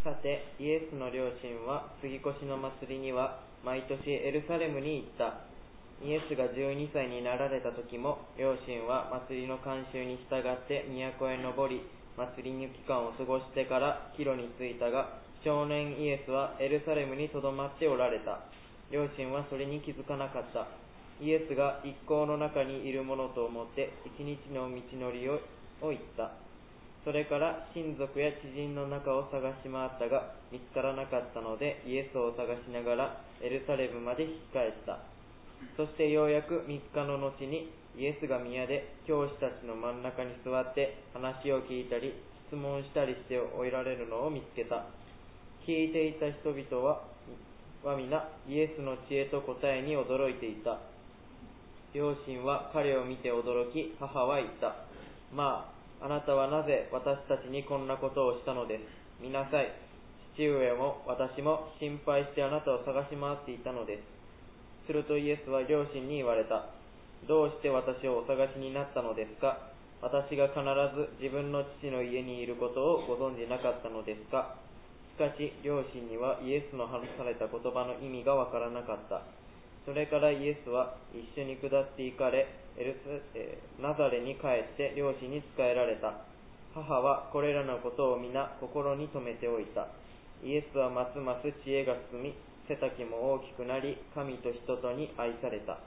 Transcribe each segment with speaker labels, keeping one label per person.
Speaker 1: さて、イエスの両親は杉越の祭りには毎年エルサレムに行った。イエスが12歳になられた時も、両親は祭りの慣習に従って都へ登り、祭りに期間を過ごしてから帰路に着いたが、少年イエスはエルサレムにとどまっておられた。両親はそれに気づかなかった。イエスが一行の中にいるものと思って一日の道のりを言った。それから親族や知人の中を探し回ったが見つからなかったので、イエスを探しながらエルサレムまで引き返った。そしてようやく3日の後にイエスが宮で教師たちの真ん中に座って話を聞いたり質問したりしておられるのを見つけた。聞いていた人々は皆イエスの知恵と答えに驚いていた。両親は彼を見て驚き、母は言った。あなたはなぜ私たちにこんなことをしたのです。見なさい。父上も私も心配してあなたを探し回っていたのです。するとイエスは両親に言われた。どうして私をお探しになったのですか。私が必ず自分の父の家にいることをご存じなかったのですか。しかし両親にはイエスの話された言葉の意味がわからなかった。それからイエスは一緒に下って行かれ、ナザレに帰って両親に仕えられた。母はこれらのことを皆心に留めておいた。イエスはますます知恵が進み、背丈も大きくなり、神と人とに愛された。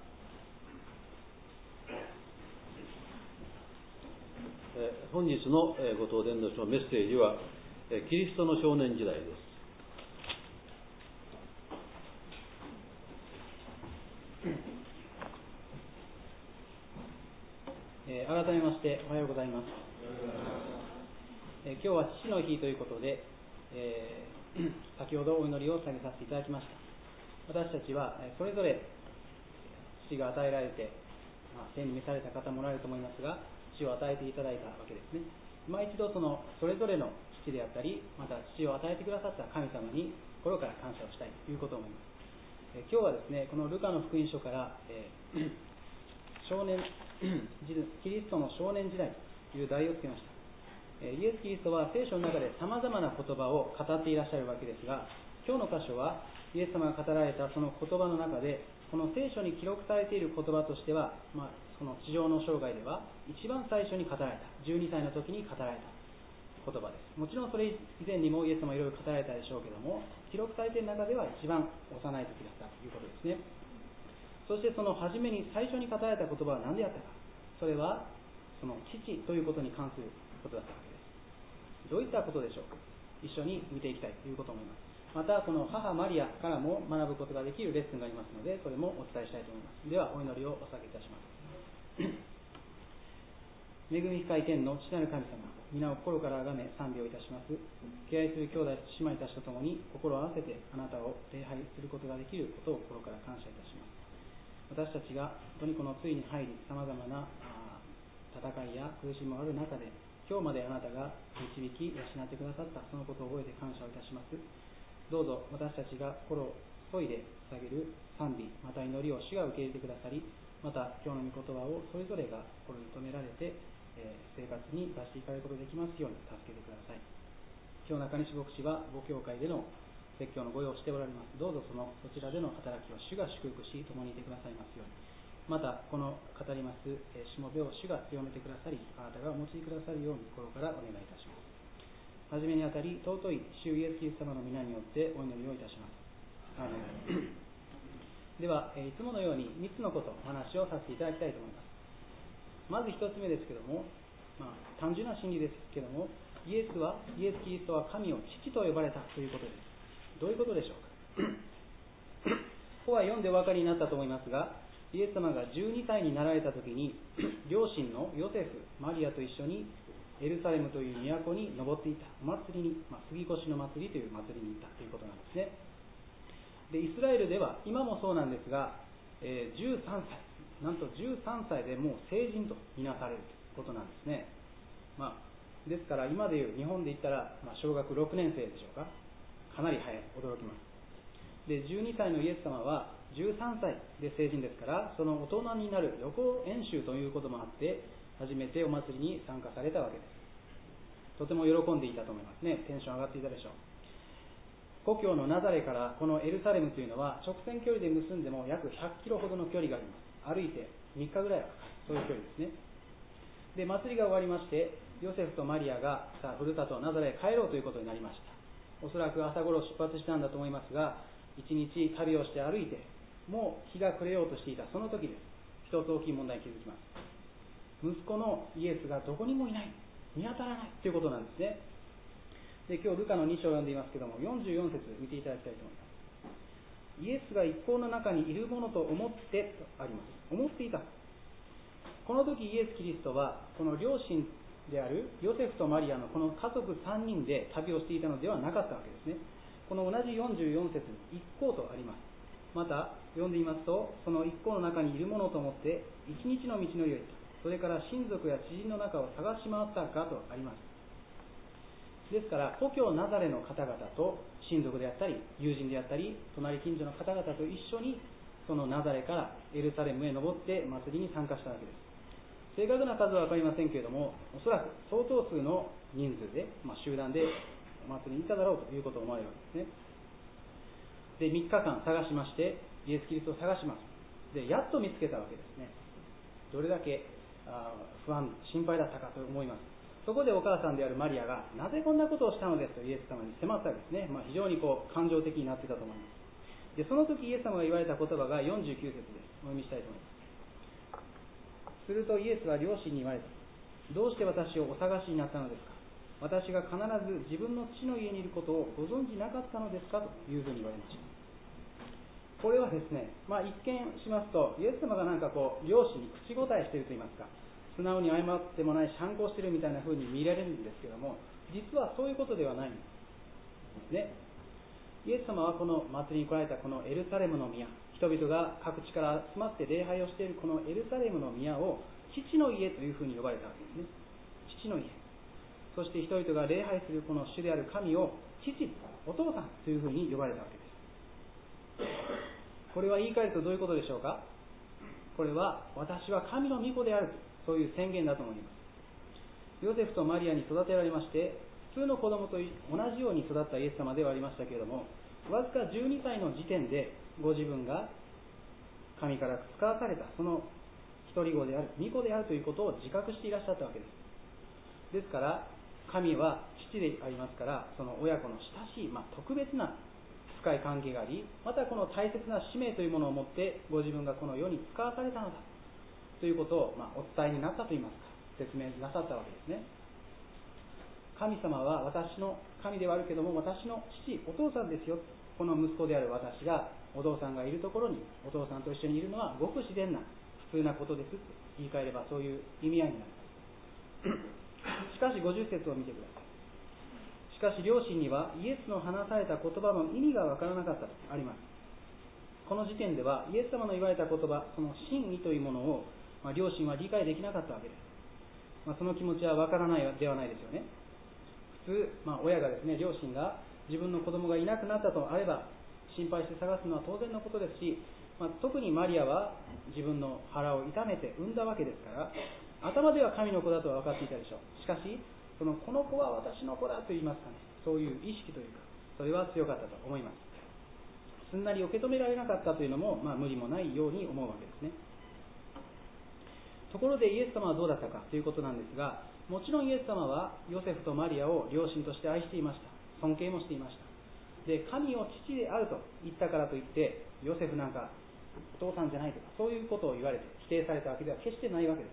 Speaker 2: 本日のご登壇のメッセージはキリストの少年時代です。
Speaker 3: 改めましておはようございます。今日は父の日ということで、先ほどお祈りを捧げさせていただきました。私たちはそれぞれ父が与えられて、天に召された方もおられると思いますが、父を与えていただいたわけですね。今一度それぞれの父であったり、また父を与えてくださった神様に心から感謝をしたいということを思います。今日はですね、このルカの福音書から、キリストの少年時代という題をつけました。イエス・キリストは聖書の中でさまざまな言葉を語っていらっしゃるわけですが、今日の箇所はイエス様が語られたその言葉の中で、この聖書に記録されている言葉としては、その地上の生涯では一番最初に語られた、12歳の時に語られた言葉です。もちろんそれ以前にもイエス様いろいろ語られたでしょうけども、記録されている中では一番幼い時だったということですね。そしてその初めに最初に語られた言葉は何であったか。それはその父ということに関することだったわけです。どういったことでしょうか。一緒に見ていきたいということを思います。またこの母マリアからも学ぶことができるレッスンがありますので、それもお伝えしたいと思います。ではお祈りをお捧げいたします。恵み深い天の父なる神様、皆を心から崇め賛美をいたします。敬愛する兄弟姉妹たちと共に心を合わせてあなたを礼拝することができることを心から感謝いたします。私たちが本当にこの罪に入り、さまざまな戦いや苦しみもある中で、今日まであなたが導き養ってくださったそのことを覚えて感謝をいたします。どうぞ私たちが心を注いで捧げる賛美、また祈りを主が受け入れてくださり、また今日の御言葉をそれぞれが心に留められて、生活に出していかれることができますように助けてください。今日中西牧師はご教会での説教のご用をしておられます。どうぞそちらでの働きを主が祝福し、共にいてくださいますように。またこの語りますしもべを主が強めてくださり、あなたがお持ちくださるように心からお願いいたします。はじめにあたり尊い主イエスキリスト様の皆によってお祈りをいたします。アーメン。では、いつものように3つのことお話をさせていただきたいと思います。まず1つ目ですけども、単純な真理ですけども、イエスキリストは神を父と呼ばれたということです。どういうことでしょうか。ここは読んでお分かりになったと思いますが、イエス様が12歳になられた時に、両親のヨセフ、マリアと一緒にエルサレムという都に登っていたお祭りに、杉越の祭りという祭りに行ったということなんですね。で、イスラエルでは今もそうなんですが、13歳、なんと13歳でもう成人とみなされるということなんですね。ですから今でいう日本で言ったら、小学6年生でしょうか。かなり早い、驚きます。で、12歳のイエス様は13歳で成人ですから、その大人になる予行演習ということもあって初めてお祭りに参加されたわけです。とても喜んでいたと思いますね。テンション上がっていたでしょ故郷のナザレからこのエルサレムというのは直線距離で結んでも約100キロほどの距離があります。歩いて3日ぐらいはかかる、そういう距離ですね。で、祭りが終わりまして、ヨセフとマリアがさあふるさとナザレへ帰ろうということになりました。おそらく朝頃出発したんだと思いますが、一日旅をして歩いて、もう日が暮れようとしていたその時です。一つ大きい問題に気づきます。息子のイエスがどこにもいない、見当たらないということなんですね。で、今日ルカの2章を読んでいますけれども、44節見ていただきたいと思います。イエスが一行の中にいるものと思ってとあります。思っていた。この時イエス・キリストはこの両親であるヨセフとマリアのこの家族3人で旅をしていたのではなかったわけですね。この同じ44節に一行とあります。また読んでいますと、その一行の中にいるものと思って一日の道のりを行った。それから親族や知人の中を探し回ったかとあります。ですから故郷ナザレの方々と親族であったり友人であったり隣近所の方々と一緒にそのナザレからエルサレムへ登って祭りに参加したわけです。正確な数は分かりませんけれども、おそらく相当数の人数で、集団でお祭りに行っただろうということを思われるわけですね。で、3日間探しましてイエス・キリストを探します。で、やっと見つけたわけですね。どれだけ不安、心配だったかと思います。そこでお母さんであるマリアがなぜこんなことをしたのですとイエス様に迫ったわけですね。非常に感情的になっていたと思います。で、その時イエス様が言われた言葉が49節です。お読みしたいと思います。するとイエスは両親に言われた。どうして私をお探しになったのですか。私が必ず自分の父の家にいることをご存じなかったのですかというふうに言われました。これはですね、一見しますとイエス様が両親に口答えしていると言いますか、素直に謝ってもないし反抗しているみたいな風に見られるんですけども、実はそういうことではないんですね。イエス様はこの祭りに来られたこのエルサレムの宮、人々が各地から集まって礼拝をしているこのエルサレムの宮を父の家というふうに呼ばれたわけですね。父の家。そして人々が礼拝するこの主である神を父、お父さんというふうに呼ばれたわけです。これは言い換えるとどういうことでしょうか。これは私は神の御子である、そういう宣言だと思います。ヨセフとマリアに育てられまして、普通の子供と同じように育ったイエス様ではありましたけれども、わずか12歳の時点でご自分が神から使わされたその一人子である、御子であるということを自覚していらっしゃったわけです。ですから神は父でありますから、その親子の親しい、特別な深い関係があり、またこの大切な使命というものを持ってご自分がこの世に使わされたのだということを、お伝えになったといいますか、説明なさったわけですね。神様は私の神ではあるけども私の父、お父さんですよ。この息子である私がお父さんがいるところにお父さんと一緒にいるのはごく自然な普通なことですと言い換えればそういう意味合いになります。しかし50節を見てください。しかし両親にはイエスの話された言葉の意味がわからなかったとあります。この時点ではイエス様の言われた言葉、その真意というものを、両親は理解できなかったわけです。その気持ちはわからないではないですよね。普通、親がですね、両親が自分の子供がいなくなったとあれば心配して探すのは当然のことですし、特にマリアは自分の腹を痛めて産んだわけですから頭では神の子だとは分かっていたでしょう。しかしこの子は私の子だと言いますかね、そういう意識というかそれは強かったと思います。すんなり受け止められなかったというのも、無理もないように思うわけですね。ところでイエス様はどうだったかということなんですが、もちろんイエス様はヨセフとマリアを両親として愛していました。尊敬もしていました。で、神を父であると言ったからといってヨセフなんかお父さんじゃないとかそういうことを言われて否定されたわけでは決してないわけです。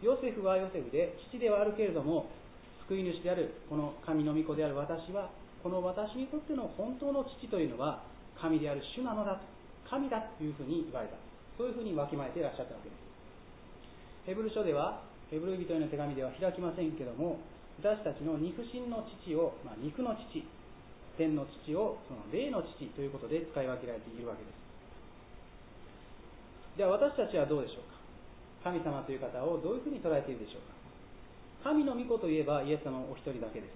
Speaker 3: ヨセフはヨセフで父ではあるけれども、救い主であるこの神の御子である私は、この私にとっての本当の父というのは神である主なのだと、神だというふうに言われた。そういうふうにわきまえていらっしゃったわけです。ヘブル書では、ヘブル人への手紙では開きませんけども、私たちの肉親の父を、肉の父、天の父をその霊の父ということで使い分けられているわけです。では私たちはどうでしょうか。神様という方をどういうふうに捉えているでしょうか。神の御子といえばイエス様お一人だけです。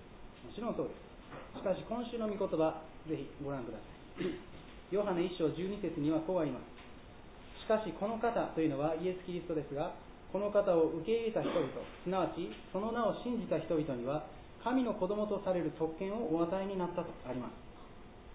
Speaker 3: もちろんそうです。しかし今週の御言葉、ぜひご覧ください。ヨハネ1章12節にはこうあります。しかしこの方というのはイエス・キリストですが、この方を受け入れた人々、すなわちその名を信じた人々には神の子供とされる特権をお与えになったとあります。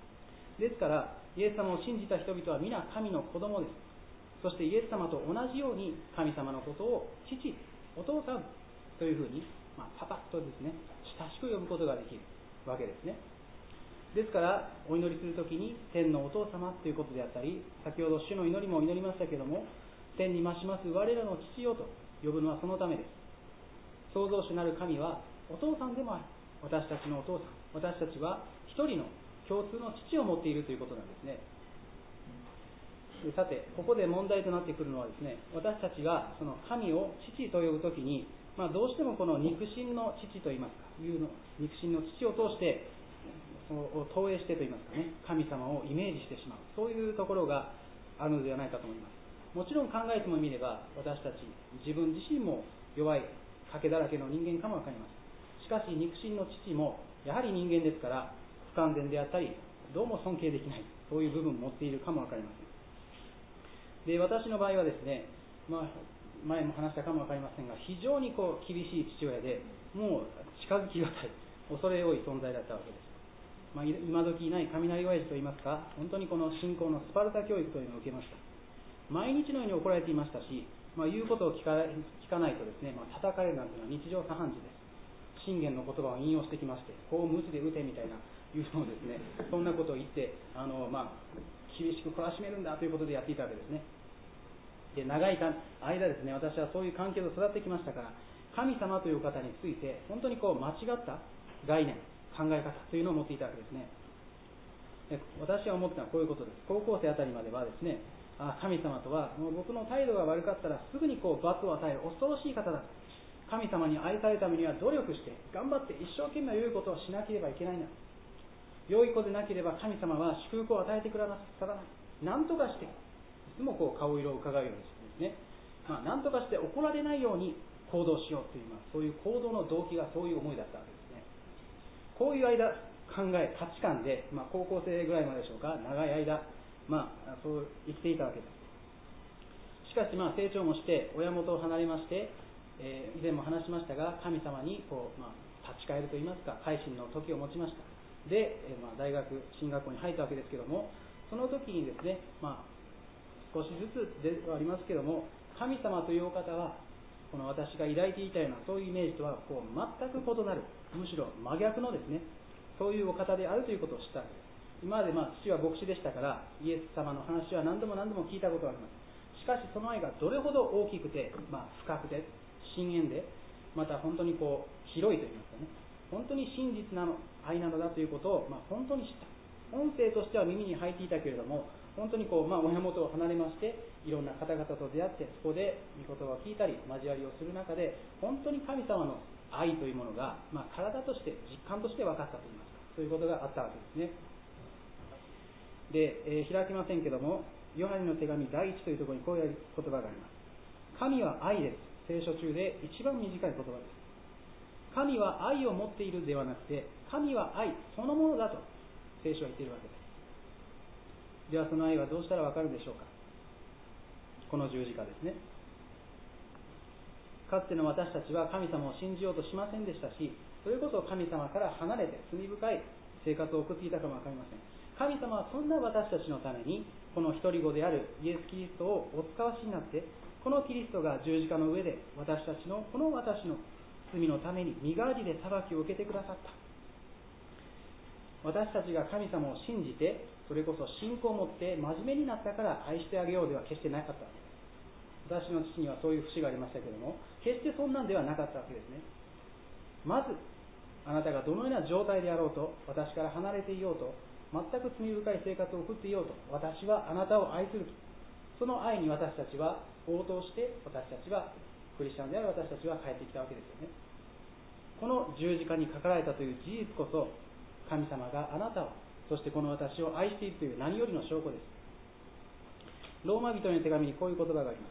Speaker 3: ですからイエス様を信じた人々は皆神の子供です。そしてイエス様と同じように神様のことを父、お父さんというふうに、パパッとですね、親しく呼ぶことができるわけですね。ですからお祈りするときに天のお父様ということであったり、先ほど主の祈りも祈りましたけれども、天に増します我らの父よと呼ぶのはそのためです。創造主なる神はお父さんでもある。私たちのお父さん、私たちは一人の共通の父を持っているということなんですね。さて、ここで問題となってくるのはですね、私たちがその神を父と呼ぶときに、どうしてもこの肉親の父といいますか、肉親の父を通して投影してといいますかね、神様をイメージしてしまう、そういうところがあるのではないかと思います。もちろん考えてもみれば、私たち自分自身も弱い賭けだらけの人間かもわかります。しかし肉親の父もやはり人間ですから、不完全であったり、どうも尊敬できない、そういう部分を持っているかもわかりません。で、私の場合はですね、前も話したかもわかりませんが、非常に厳しい父親で、もう近づきがたい、恐れ多い存在だったわけです。今時いない雷親父といいますか、本当にこの信仰のスパルタ教育というのを受けました。毎日のように怒られていましたし、言うことを聞かないとですね、叩かれるなんていうのは日常茶飯事です。信玄の言葉を引用してきまして、こう鞭で打てみたいないうのをですね、そんなことを言って厳しく懲らしめるんだということでやっていたわけですね。で、長い間ですね、私はそういう関係で育ってきましたから、神様という方について本当に間違った概念、考え方というのを持っていたわけですね。で、私は思ったのはこういうことです。高校生あたりまではですね、神様とはもう僕の態度が悪かったらすぐに罰を与える恐ろしい方だ。神様に愛されるためには努力して頑張って一生懸命良いことをしなければいけないな。良い子でなければ神様は祝福を与えてくださらない。何とかして、いつも顔色を伺うようにしてですね、何とかして怒られないように行動しようという、そういう行動の動機がそういう思いだったわけですね。こういう考え、価値観で、高校生ぐらいまででしょうか、長い間、そう生きていたわけです。しかし、成長もして親元を離れまして、以前も話しましたが、神様に立ち返るといいますか、改心の時を持ちました。で、大学進学校に入ったわけですけども、その時にですね、少しずつではありますけども、神様というお方はこの私が抱いていたようなそういうイメージとは全く異なる、むしろ真逆のですね、そういうお方であるということを知ったわけです。今まで父は牧師でしたから、イエス様の話は何度も聞いたことがあります。しかしその愛がどれほど大きくて、深くて深遠で、また本当に広いといいますかね、本当に真実な愛なのだということを、本当に知った。音声としては耳に入っていたけれども、本当に親元を離れまして、いろんな方々と出会って、そこで御言葉を聞いたり交わりをする中で、本当に神様の愛というものが、体として実感として分かったといいますか、そういうことがあったわけですね。で、開きませんけども、ヨハネの手紙第1というところにこういう言葉があります。神は愛です。聖書中で一番短い言葉です。神は愛を持っているではなくて、神は愛そのものだと聖書は言っているわけです。ではその愛はどうしたらわかるでしょうか。この十字架ですね。かつての私たちは神様を信じようとしませんでしたし、それこそ神様から離れて罪深い生活を送っていたかもわかりません。神様はそんな私たちのために、この一人子であるイエス・キリストをお使わしになって、このキリストが十字架の上で私たちのこの私の罪のために身代わりで裁きを受けてくださった。私たちが神様を信じて、それこそ信仰を持って真面目になったから愛してあげようでは決してなかったわけです。私の父にはそういう節がありましたけれども、決してそんなんではなかったわけですね。まずあなたがどのような状態であろうと、私から離れていようと、全く罪深い生活を送っていようと、私はあなたを愛すると。その愛に私たちは応答して、私たちはクリスチャンである私たちは帰ってきたわけですよね。この十字架にかかられたという事実こそ、神様があなたを、そしてこの私を愛しているという何よりの証拠です。ローマ人の手紙にこういう言葉があります。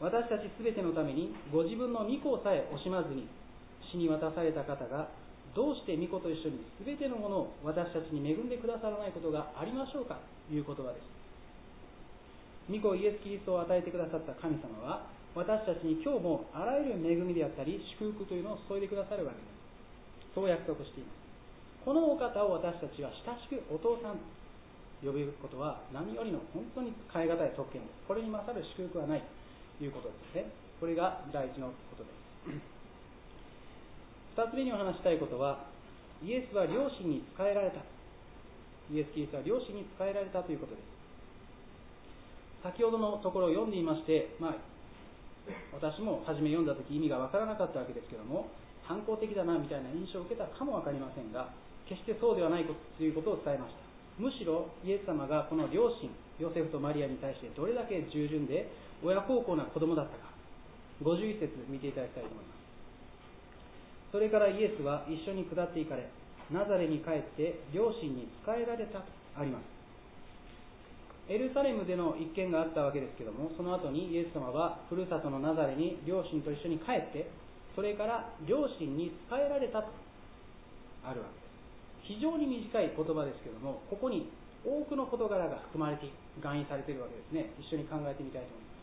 Speaker 3: 私たちすべてのためにご自分の御子さえ惜しまずに死に渡された方が、どうして御子と一緒にすべてのものを私たちに恵んでくださらないことがありましょうかという言葉です。御子イエス・キリストを与えてくださった神様は、私たちに今日もあらゆる恵みであったり祝福というのを注いでくださるわけです。そう約束しています。このお方を私たちは親しくお父さん呼ぶことは何よりの本当に変え難い特権です。これに勝る祝福はないということですね。これが第一のことです。二つ目にお話したいことは、イエスは良心に仕えられた。イエス・キリストは良心に仕えられたということです。先ほどのところを読んでいまして、私も初め読んだとき意味がわからなかったわけですけども、反抗的だなみたいな印象を受けたかもわかりませんが、決してそうではないということを伝えました。むしろイエス様がこの両親ヨセフとマリアに対してどれだけ従順で親孝行な子供だったか、51節見ていただきたいと思います。それからイエスは一緒に下っていかれ、ナザレに帰って両親に仕えられたとあります。エルサレムでの一件があったわけですけども、その後にイエス様はふるさとのナザレに両親と一緒に帰って、それから両親に仕えられたとあるわけです。非常に短い言葉ですけども、ここに多くの事柄が含まれている、含意されているわけですね。一緒に考えてみたいと思います。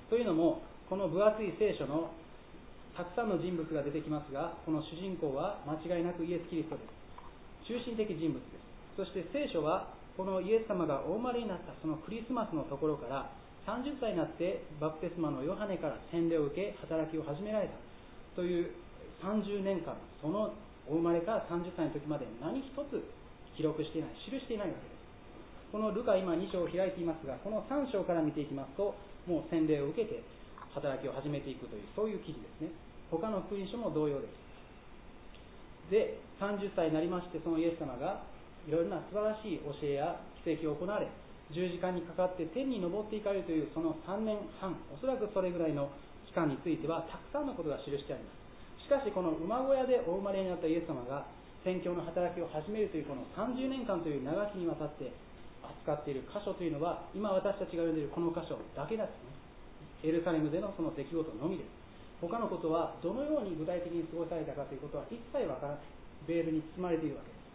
Speaker 3: というのも、この分厚い聖書のたくさんの人物が出てきますが、この主人公は間違いなくイエス・キリストです。中心的人物です。そして聖書はこのイエス様がお生まれになったそのクリスマスのところから30歳になってバプテスマのヨハネから洗礼を受け働きを始められたという30年間、そのお生まれから30歳の時まで何一つ記録していない、記していないわけです。このルカ今2章を開いていますが、この3章から見ていきますと、もう洗礼を受けて働きを始めていくという、そういう記事ですね。他の福音書も同様です。で、30歳になりまして、そのイエス様がいろいろな素晴らしい教えや奇跡を行われ、十字架にかかって天に昇っていかれるというその3年半、おそらくそれぐらいの期間についてはたくさんのことが記してあります。しかしこの馬小屋でお生まれになったイエス様が宣教の働きを始めるというこの30年間という長きにわたって扱っている箇所というのは、今私たちが読んでいるこの箇所だけですね。エルサレムでのその出来事のみです。他のことはどのように具体的に過ごされたかということは一切わからない。ベールに包まれているわけです。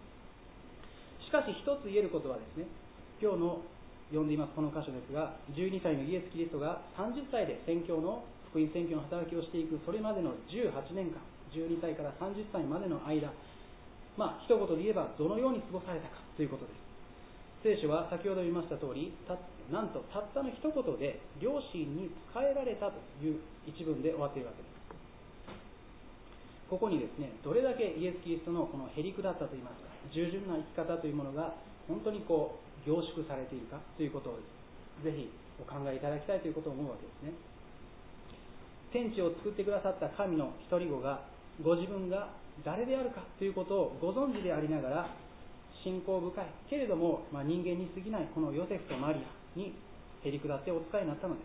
Speaker 3: しかし一つ言えることはですね、今日の読んでいますこの箇所ですが、12歳のイエス・キリストが30歳で宣教の福音宣教の働きをしていくそれまでの18年間、12歳から30歳までの間、一言で言えばどのように過ごされたかということです。聖書は先ほど言いました通り、なんとたったの一言で両親に仕えられたという一文で終わっているわけです。ここにですね、どれだけイエス・キリストのこのへりくだったといいますか、従順な生き方というものが本当に凝縮されているかということをぜひお考えいただきたいということを思うわけですね。天地を作ってくださった神の一人子がご自分が誰であるかということをご存知でありながら、信仰深いけれども、人間に過ぎないこのヨセフとマリアにへりくだってお使いになったのです。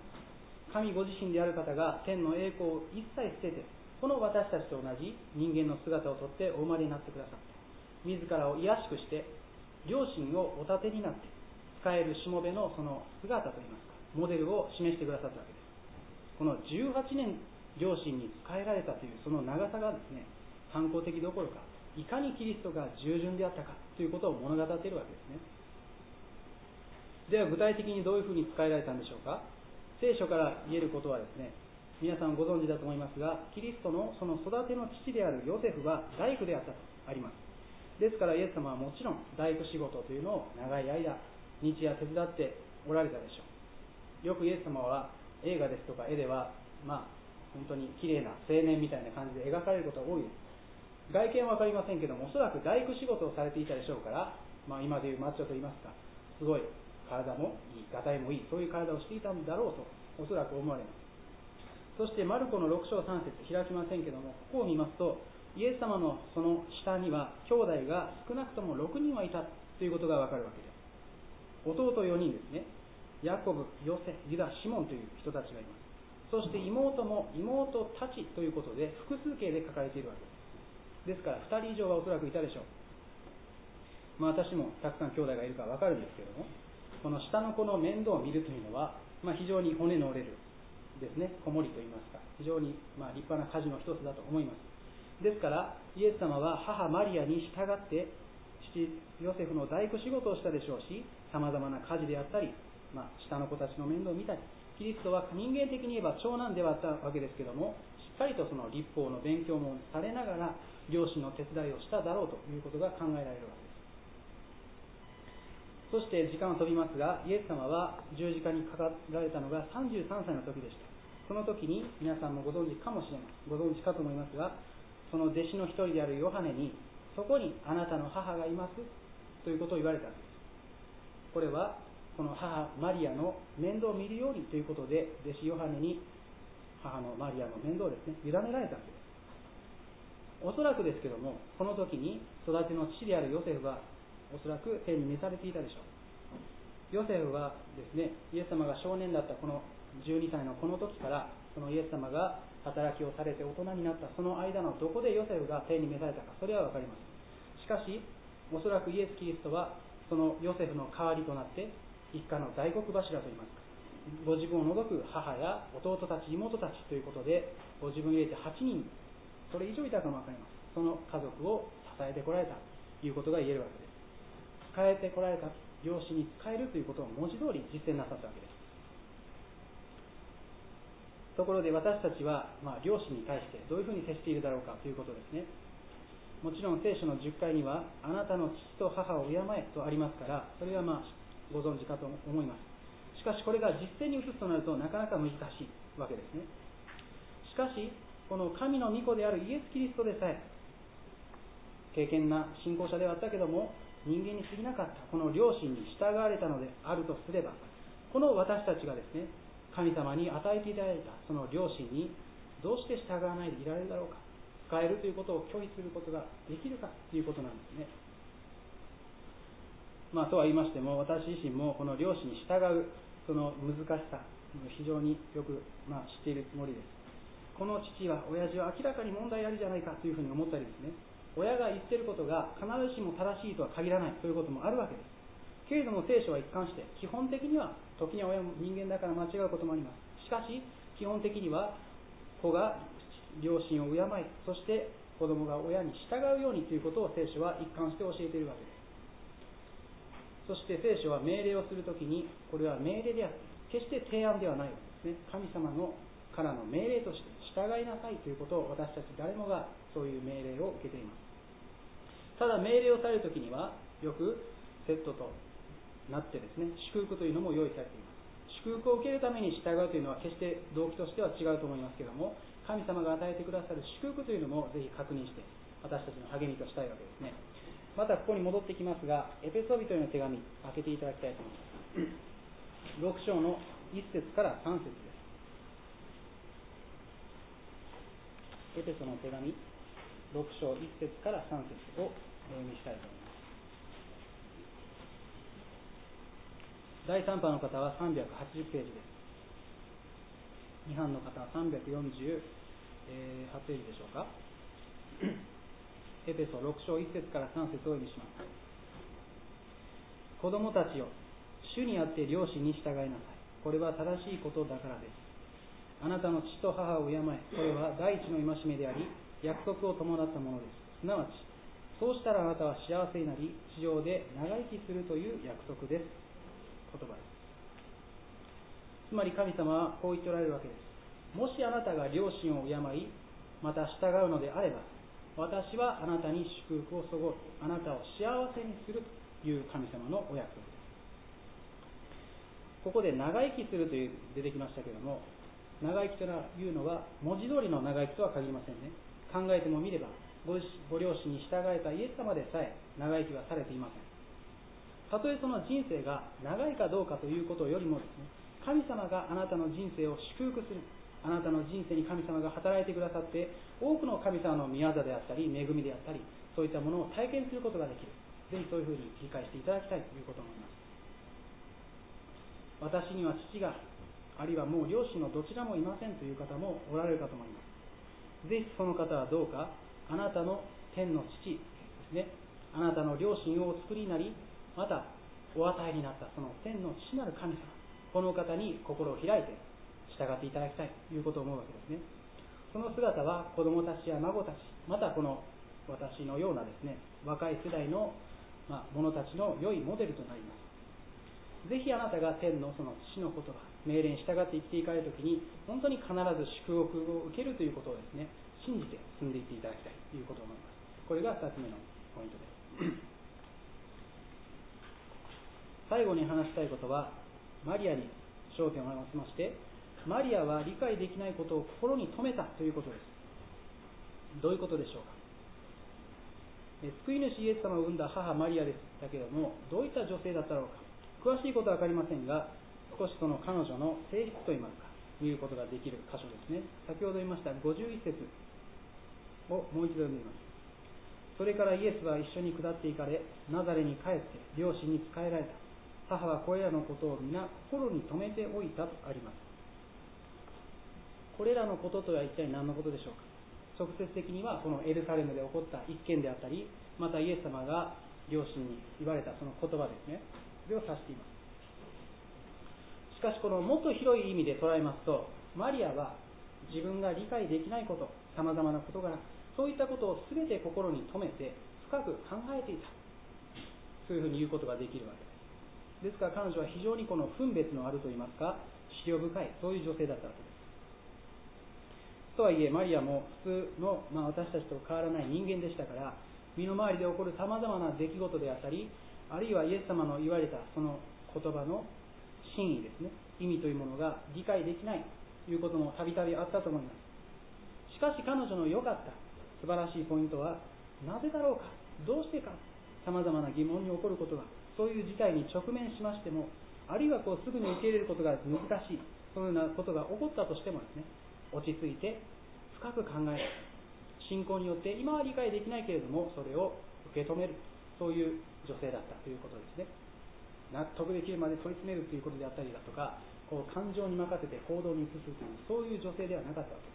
Speaker 3: 神ご自身である方が天の栄光を一切捨てて、この私たちと同じ人間の姿をとってお生まれになってくださって、自らを卑しくして両親をお立てになって使えるしもべのその姿といいますか、モデルを示してくださったわけです。この18年両親に仕えられたというその長さがですね、反抗的どころかいかにキリストが従順であったかということを物語っているわけですね。では具体的にどういうふうに仕えられたんでしょうか。聖書から言えることはですね、皆さんご存知だと思いますが、キリストのその育ての父であるヨセフは大工であったとあります。ですからイエス様はもちろん大工仕事というのを長い間日夜手伝っておられたでしょう。よくイエス様は映画ですとか絵では本当に綺麗な青年みたいな感じで描かれることが多いです。外見は分かりませんけども、おそらく大工仕事をされていたでしょうから、今でいうマッチョといいますか、すごい体もいい、がたいもいい、そういう体をしていたんだろうとおそらく思われます。そしてマルコの6章3節開きませんけども、ここを見ますと、イエス様のその下には兄弟が少なくとも6人はいたということが分かるわけです。弟4人ですね。ヤコブ、ヨセ、ユダ、シモンという人たちがいます。そして妹も妹たちということで複数形で書かれているわけです。ですから2人以上はおそらくいたでしょう。私もたくさん兄弟がいるから分かるんですけれども、この下の子の面倒を見るというのは、非常に骨の折れるですね、子守といいますか、非常に立派な家事の一つだと思います。ですからイエス様は母マリアに従って父ヨセフの大工仕事をしたでしょうし、さまざまな家事であったり、下の子たちの面倒を見たり、キリストは人間的に言えば長男ではあったわけですけども、しっかりとその律法の勉強もされながら両親の手伝いをしただろうということが考えられるわそして時間を飛びますが、イエス様は十字架にかかられたのが33歳の時でした。その時に皆さんもご存知かもしれません。ご存知かと思いますが、その弟子の一人であるヨハネに、そこにあなたの母がいますということを言われたんです。これはこの母マリアの面倒を見るようにということで、弟子ヨハネに母のマリアの面倒をですね、委ねられたんです。おそらくですけども、この時に育ての父であるヨセフはおそらく天に召されていたでしょう。ヨセフはですね、イエス様が少年だったこの12歳のこの時から、そのイエス様が働きをされて大人になったその間のどこでヨセフが天に召されたか、それは分かりません。しかしおそらくイエス・キリストはそのヨセフの代わりとなって一家の大黒柱といいますか、ご自分を除く母や弟たち妹たちということで、ご自分を入れて8人、それ以上いたかも分かります。その家族を支えてこられたということが言えるわけです。仕えてこられた、養子に仕えるということを文字通り実践なさったわけです。ところで私たちは、両親に対してどういうふうに接しているだろうかということですね。もちろん聖書の10回にはあなたの父と母を敬えとありますから、それはご存知かと思います。しかしこれが実践に移すとなるとなかなか難しいわけですね。しかしこの神の御子であるイエス・キリストでさえ、敬虔な信仰者ではあったけども人間に過ぎなかったこの両親に従われたのであるとすれば、この私たちがですね、神様に与えていただいたその両親にどうして従わないでいられるだろうか、使えるということを拒否することができるかということなんですね。とは言いましても、私自身もこの両親に従うその難しさ、非常によく、知っているつもりです。この父は、親父は明らかに問題ありじゃないかというふうに思ったりですね、親が言っていることが必ずしも正しいとは限らないということもあるわけです。けれども聖書は一貫して基本的には、時には親も人間だから間違うこともあります。しかし基本的には子が両親を敬い、そして子供が親に従うようにということを聖書は一貫して教えているわけです。そして聖書は命令をするときに、これは命令であって決して提案ではないわけですね。神様のからの命令として従いなさいということを、私たち誰もがそういう命令を受けています。ただ命令をされるときにはよくセットとなってですね、祝福というのも用意されています。祝福を受けるために従うというのは決して動機としては違うと思いますけれども、神様が与えてくださる祝福というのもぜひ確認して私たちの励みとしたいわけですね。またここに戻ってきますが、エペソビトへの手紙開けていただきたいと思います。6章の1節から3節です。エペソの手紙6章1節から3節をお読みしたいと思います。第3版の方は380ページです。2版の方は348ページでしょうか。エペソ6章1節から3節をお読みします。子供たちよ、主にあって両親に従いなさい。これは正しいことだからです。あなたの父と母を敬え。これは第一の戒めであり、約束を伴ったものです。すなわち、そうしたらあなたは幸せになり、地上で長生きするという約束です。言葉です。つまり神様はこう言っておられるわけです。もしあなたが両親を敬い、また従うのであれば、私はあなたに祝福をそごう、あなたを幸せにするという神様のお約束です。ここで長生きするという出てきましたけれども、長生きというのは文字通りの長生きとは限りませんね。考えてもみれば、ご両親に従えたイエス様でさえ長生きはされていません。たとえその人生が長いかどうかということよりもですね、神様があなたの人生を祝福する、あなたの人生に神様が働いてくださって、多くの神様の御業であったり恵みであったり、そういったものを体験することができる。ぜひそういうふうに理解していただきたいということを思います。私には父が、あるいはもう両親のどちらもいませんという方もおられるかと思います。ぜひその方はどうか、あなたの天の父ですね、あなたの両親をお作りになり、またお与えになったその天の父なる神様、この方に心を開いて従っていただきたいということを思うわけですね。その姿は子供たちや孫たち、またこの私のようなですね、若い世代の者たちの良いモデルとなります。ぜひあなたが天のその父の言葉、命令に従って生きていかれるときに、本当に必ず祝福を受けるということをですね、信じて進んでいっていただきたいということを思います。これが2つ目のポイントです。 最後に話したいことは、マリアに焦点を合わせまして、マリアは理解できないことを心に留めたということです。どういうことでしょうか。救い主イエス様を産んだ母マリアでしたけれども、どういった女性だったろうか。詳しいことは分かりませんが、少しその彼女の性質といいますか、見ることができる箇所ですね。先ほど言いました51節をもう一度読みます。それからイエスは一緒に下って行かれ、ナザレに帰って両親に仕えられた。母はこれらのことを皆心に留めておいたとあります。これらのこととは一体何のことでしょうか。直接的にはこのエルサレムで起こった一件であったり、またイエス様が両親に言われたその言葉ですね、それを指しています。しかしこのもっと広い意味で捉えますと、マリアは自分が理解できないこと、さまざまな事柄、そういったことを全て心に留めて深く考えていた、そういうふうに言うことができるわけです。ですから彼女は非常にこの分別のあるといいますか、思慮深い、そういう女性だったわけです。とはいえマリアも普通の、私たちと変わらない人間でしたから、身の回りで起こるさまざまな出来事であったり、あるいはイエス様の言われたその言葉の真意ですね、意味というものが理解できないということもたびたびあったと思います。しかし彼女の良かった素晴らしいポイントは、なぜだろうか、どうしてか、さまざまな疑問に起こることが、そういう事態に直面しましても、あるいはすぐに受け入れることが難しい、そういうようなことが起こったとしてもですね、落ち着いて深く考える、信仰によって今は理解できないけれどもそれを受け止める、そういう女性だったということですね。納得できるまで問い詰めるということであったりだとか、感情に任せて行動に移すという、そういう女性ではなかったわけ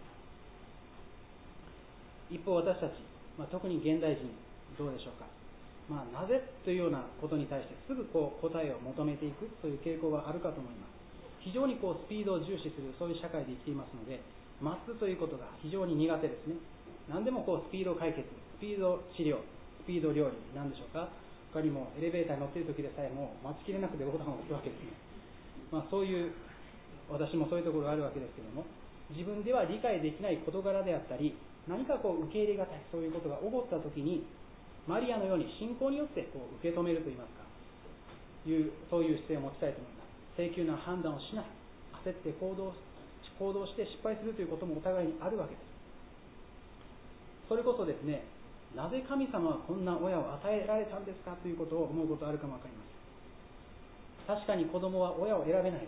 Speaker 3: です。一方私たち、特に現代人どうでしょうか。なぜというようなことに対してすぐ答えを求めていくという傾向があるかと思います。非常にスピードを重視する、そういう社会で生きていますので、待つということが非常に苦手ですね。何でもスピード解決、スピード治療、スピード料理なんでしょうか。他にもエレベーターに乗っている時でさえも待ちきれなくてボタンを押すわけですね。そういう私もそういうところがあるわけですけども、自分では理解できない事柄であったり、何か受け入れがたい、そういうことが起こった時にマリアのように信仰によって受け止めるといいますか、そういう姿勢を持ちたいと思います。性急な判断をしない、焦って行動して失敗するということもお互いにあるわけです。それこそですね、なぜ神様はこんな親を与えられたんですかということを思うことあるかもわかりません。確かに子供は親を選べないわけです。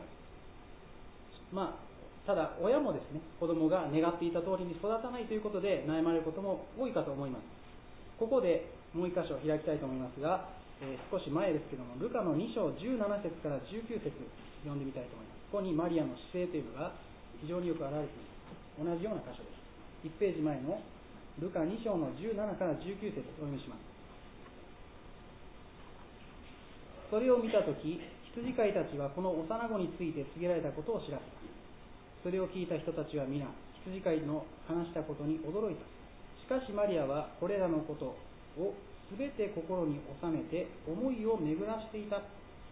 Speaker 3: ただ親もですね、子供が願っていた通りに育たないということで悩まれることも多いかと思います。ここでもう一箇所開きたいと思いますが、少し前ですけども、ルカの2章17節から19節読んでみたいと思います。ここにマリアの姿勢というのが非常によく表れています。同じような箇所です。1ページ前のルカ2章の17から19節お読みします。それを見たとき、羊飼いたちはこの幼子について告げられたことを知らせた。それを聞いた人たちは皆、羊飼いの話したことに驚いた。しかしマリアはこれらのことをすべて心に収めて思いを巡らしていた。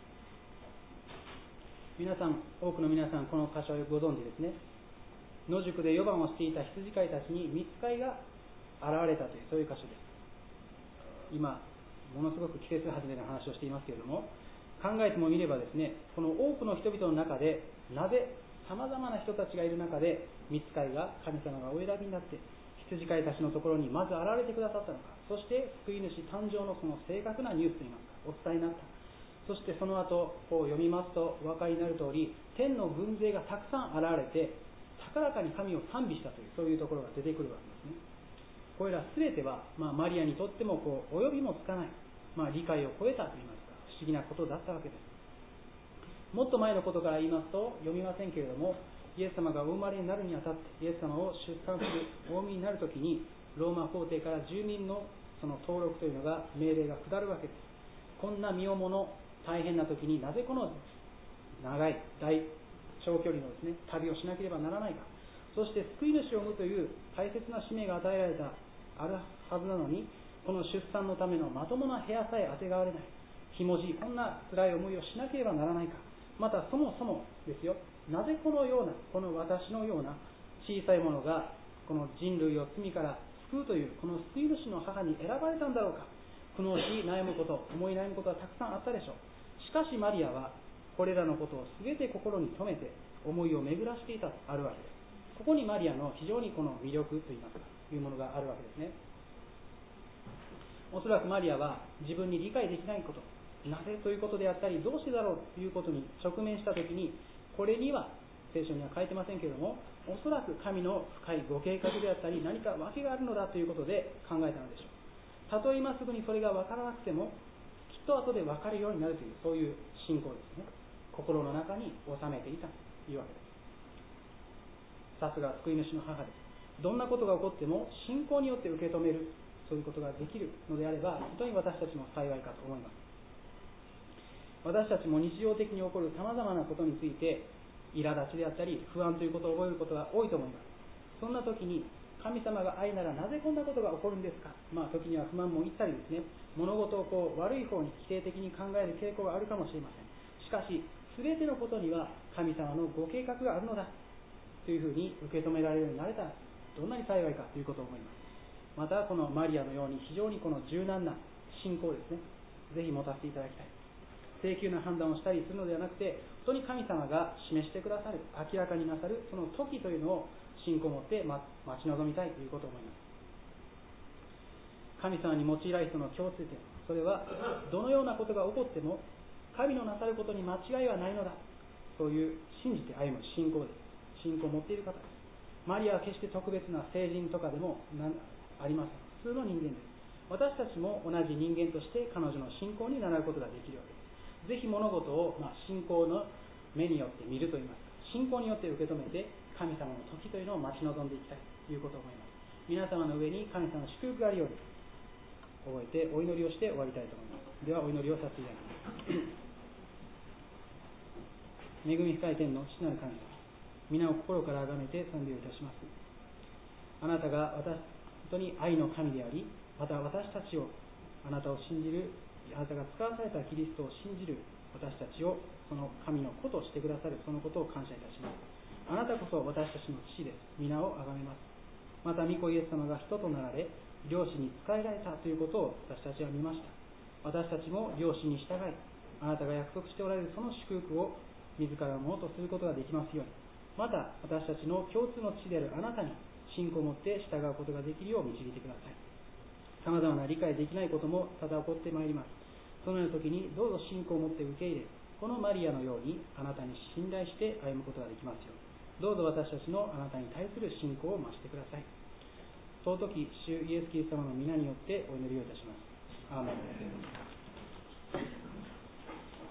Speaker 3: 多くの皆さんこの箇所をご存知ですね。野宿で4番をしていた羊飼いたちに御使いが現れたという、そういう箇所です。今ものすごく季節外れの話をしていますけれども、考えてもみればですね、この多くの人々の中で、なぜさまざまな人たちがいる中で御使いが、神様がお選びになって羊飼いたちのところにまず現れてくださったのか、そして救い主誕生のその正確なニュースといいますか、お伝えになった。そしてその後読みますとお分かりになる通り、天の軍勢がたくさん現れて高らかに神を賛美したという、そういうところが出てくるわけですね。これら全ては、マリアにとっても及びもつかない、理解を超えたといいますか、不思議なことだったわけです。もっと前のことから言いますと読みませんけれども、イエス様がお生まれになるにあたって、イエス様を出産するお産みになるときに、ローマ皇帝から住民のその登録というのが、命令が下るわけです。こんな身重の大変なときに、なぜこの長い長距離のですね、旅をしなければならないか。そして救い主を生むという大切な使命が与えられたあるはずなのに、この出産のためのまともな部屋さえあてがわれない、ひもじいこんな辛い思いをしなければならないか。またそもそもですよ、なぜこの私のような小さいものがこの人類を罪から救うというこの救い主の母に選ばれたんだろうか。苦悩し悩むこと、思い悩むことはたくさんあったでしょう。ししかしマリアはこれらのことを全て心に留めて思いを巡らしていたとあるわけです。ここにマリアの非常にこの魅力といいますかいうものがあるわけですね。おそらくマリアは自分に理解できないこと、なぜということであったり、どうしてだろうということに直面したときに、これには聖書には書いてませんけれども、おそらく神の深いご計画であったり、何か訳があるのだということで考えたのでしょう。たとえ今すぐにそれが分からなくても、きっと後で分かるようになるという、そういう信仰ですね。心の中に収めていたというわけです。さすが救い主の母です。どんなことが起こっても信仰によって受け止める、そういうことができるのであれば、本当に私たちも幸いかと思います。私たちも日常的に起こるさまざまなことについて、苛立ちであったり不安ということを覚えることが多いと思います。そんな時に、神様が愛ならなぜこんなことが起こるんですか、時には不満も言ったりですね、物事を悪い方に否定的に考える傾向があるかもしれません。しかし、全てのことには神様のご計画があるのだというふうに受け止められるようになれたら、どんなに幸いかということを思います。また、このマリアのように非常にこの柔軟な信仰ですね、ぜひ持たせていただきたい。低級な判断をしたりするのではなくて、本当に神様が示してくださる、明らかになさるその時というのを信仰を持って待ち望みたいということを思います。神様に用いられる人の共通点、それはどのようなことが起こっても神のなさることに間違いはないのだ、そういう信じて歩む信仰です。信仰を持っている方です。マリアは決して特別な聖人とかでもありません。普通の人間です。私たちも同じ人間として彼女の信仰に習うことができるわけです。ぜひ物事を信仰の目によって見るといいますか、信仰によって受け止めて神様の時というのを待ち望んでいきたいということを思います。皆様の上に神様の祝福があるように覚えてお祈りをして終わりたいと思います。ではお祈りをさせていただきます。恵み深い天の父なる神様、皆を心から崇めて賛美をいたします。あなたが本当に愛の神であり、また私たちを、あなたを信じる、あなたが使わされたキリストを信じる私たちをその神の子としてくださる、そのことを感謝いたします。あなたこそ私たちの父です。皆を崇めます。また御子イエス様が人となられ、領主に仕えられたということを私たちは見ました。私たちも領主に従い、あなたが約束しておられるその祝福を自らのものとすることができますように、また私たちの共通の父であるあなたに信仰を持って従うことができるよう導いてください。さまざまな理解できないことも多々起こってまいります。そのような時にどうぞ信仰を持って受け入れ、このマリアのようにあなたに信頼して歩むことができますよう、どうぞ私たちのあなたに対する信仰を増してください。尊き主イエス・キリスト様の皆によってお祈りをいたします。アーメン。